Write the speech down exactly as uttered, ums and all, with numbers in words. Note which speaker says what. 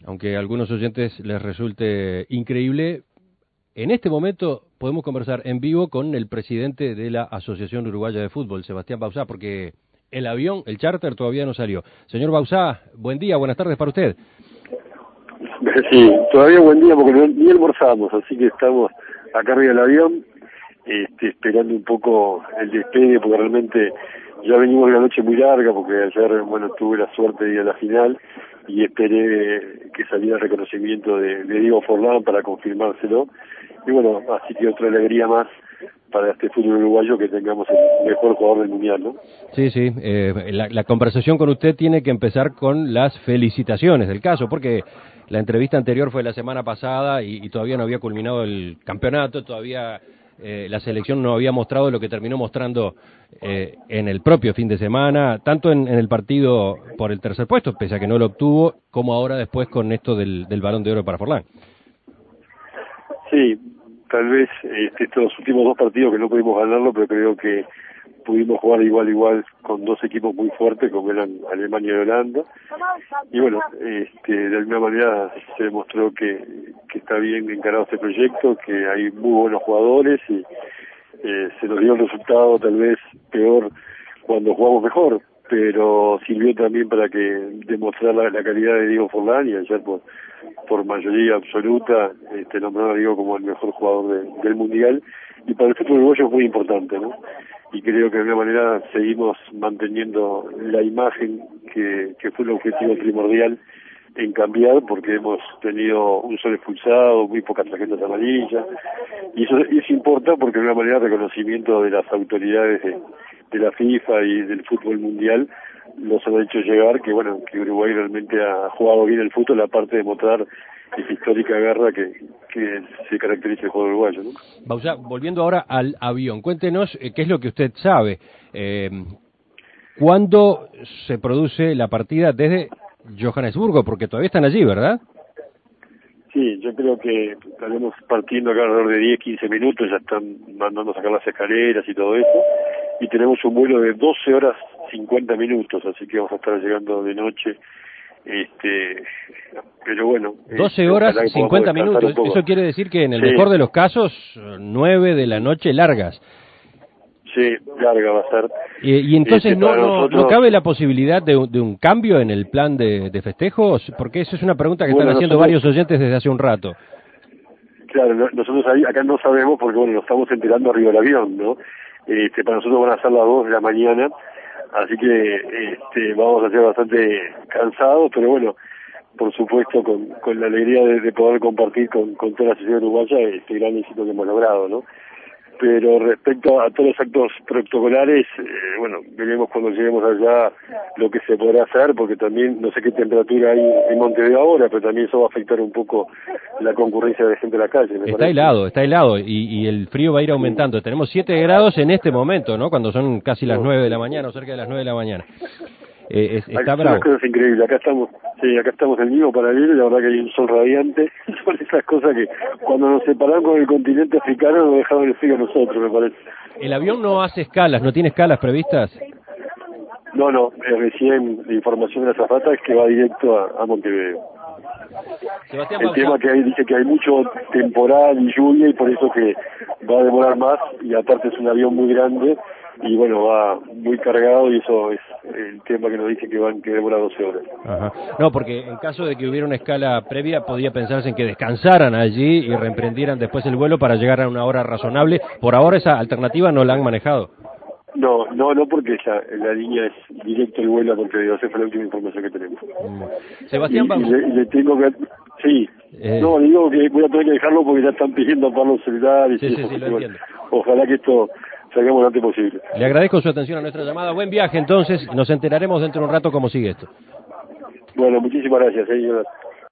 Speaker 1: aunque a algunos oyentes les resulte increíble, en este momento podemos conversar en vivo con el presidente de la Asociación Uruguaya de Fútbol, Sebastián Bauzá, porque el avión, el charter, todavía no salió. Señor Bauzá, buen día, buenas tardes para usted.
Speaker 2: Sí, todavía buen día porque no, ni almorzamos, así que estamos acá arriba del avión, este, esperando un poco el despegue, porque realmente ya venimos de una noche muy larga, porque ayer, bueno, tuve la suerte de ir a la final y esperé que saliera el reconocimiento de, de Diego Forlán para confirmárselo. Y bueno, así que otra alegría más para este fútbol uruguayo que tengamos el mejor jugador del mundial, ¿no?
Speaker 1: Sí, sí, eh, la, la conversación con usted tiene que empezar con las felicitaciones del caso, porque la entrevista anterior fue la semana pasada y, y todavía no había culminado el campeonato, todavía eh, la selección no había mostrado lo que terminó mostrando eh, en el propio fin de semana, tanto en, en el partido por el tercer puesto, pese a que no lo obtuvo, como ahora después con esto del, del Balón de Oro para Forlán.
Speaker 2: Sí, tal vez este, estos últimos dos partidos que no pudimos ganarlo, pero creo que pudimos jugar igual igual con dos equipos muy fuertes como eran Alemania y Holanda, y bueno, este, de alguna manera se demostró que, que está bien encarado este proyecto, que hay muy buenos jugadores y eh, se nos dio el resultado tal vez peor cuando jugamos mejor, pero sirvió también para que demostrar la, la calidad de Diego Forlán, y ayer por, por mayoría absoluta este, nombraron a Diego como el mejor jugador de, del mundial, y para el fútbol uruguayo es muy importante, ¿no? Y creo que de alguna manera seguimos manteniendo la imagen que, que fue el objetivo primordial en cambiar, porque hemos tenido un solo expulsado, muy pocas tarjetas amarillas, y eso, eso importa porque de alguna manera el reconocimiento de las autoridades de, de la FIFA y del fútbol mundial nos han hecho llegar que bueno, que Uruguay realmente ha jugado bien el fútbol, aparte de mostrar esa histórica guerra que, que se caracteriza el juego uruguayo, ¿no?
Speaker 1: Bauzá, volviendo ahora al avión, cuéntenos eh, qué es lo que usted sabe. Eh, ¿Cuándo se produce la partida desde Johannesburgo? Porque todavía están allí, ¿verdad?
Speaker 2: Sí, yo creo que estaremos partiendo acá alrededor de diez, quince minutos, ya están mandando a sacar las escaleras y todo eso, y tenemos un vuelo de doce horas cincuenta minutos, así que vamos a estar llegando de noche. Este, pero bueno,
Speaker 1: doce
Speaker 2: este,
Speaker 1: horas cincuenta minutos, eso quiere decir que en el sí. mejor de los casos, nueve de la noche largas.
Speaker 2: Sí, larga va a ser.
Speaker 1: Y, y entonces
Speaker 2: este,
Speaker 1: no, no,
Speaker 2: nosotros...
Speaker 1: no cabe la posibilidad de, de un cambio en el plan de, de festejos, porque eso es una pregunta que
Speaker 2: bueno,
Speaker 1: están haciendo
Speaker 2: nosotros...
Speaker 1: varios oyentes desde hace un rato.
Speaker 2: Claro, nosotros ahí, acá no sabemos porque bueno, nos estamos enterando arriba del avión, ¿no? Este, para nosotros van a ser las dos de la mañana, así que este, vamos a ser bastante cansados, pero bueno, por supuesto con, con la alegría de, de poder compartir con, con toda la sociedad uruguaya este gran éxito que hemos logrado, ¿no? Pero respecto a todos los actos protocolares, eh, bueno, veremos cuando lleguemos allá lo que se podrá hacer, porque también no sé qué temperatura hay en Montevideo ahora, pero también eso va a afectar un poco la concurrencia de gente en la calle.
Speaker 1: Está parece. helado, está helado, y, y el frío va a ir aumentando. Sí. Tenemos siete grados en este momento, ¿no? Cuando son casi las nueve de la mañana o cerca de las nueve de la mañana. Eh, es, está
Speaker 2: hay
Speaker 1: bravo.
Speaker 2: Son cosas increíbles. Acá estamos, sí, acá estamos en el mismo paralelo y la verdad que hay un sol radiante. Son esas cosas que cuando nos separan con el continente africano nos dejaban el frío a nosotros, me parece.
Speaker 1: ¿El avión no hace escalas, no tiene escalas previstas?
Speaker 2: No, no, eh, recién la información de la azafata es que va directo a, a Montevideo.
Speaker 1: Sebastián
Speaker 2: el
Speaker 1: Bauzá.
Speaker 2: tema que hay, dice que hay mucho temporal y lluvia y por eso que va a demorar más, y aparte es un avión muy grande y bueno, va muy cargado y eso es el tema que nos dice que van que demora doce horas.
Speaker 1: Ajá. No, porque en caso de que hubiera una escala previa podía pensarse en que descansaran allí y reemprendieran después el vuelo para llegar a una hora razonable. Por ahora esa alternativa no la han manejado.
Speaker 2: No, no, no, porque ya la línea es directo el vuelo a Montevideo, esa fue la última información que tenemos.
Speaker 1: Mm. Sebastián
Speaker 2: y, y, le, y le tengo que... Sí, eh... no, digo que voy a tener que dejarlo porque ya están pidiendo para los celulares.
Speaker 1: Sí,
Speaker 2: y
Speaker 1: sí,
Speaker 2: eso,
Speaker 1: sí, lo entiendo.
Speaker 2: Ojalá que esto salgamos lo antes posible.
Speaker 1: Le agradezco su atención a nuestra llamada. Buen viaje, entonces. Nos enteraremos dentro de un rato cómo sigue esto.
Speaker 2: Bueno, muchísimas gracias, señor.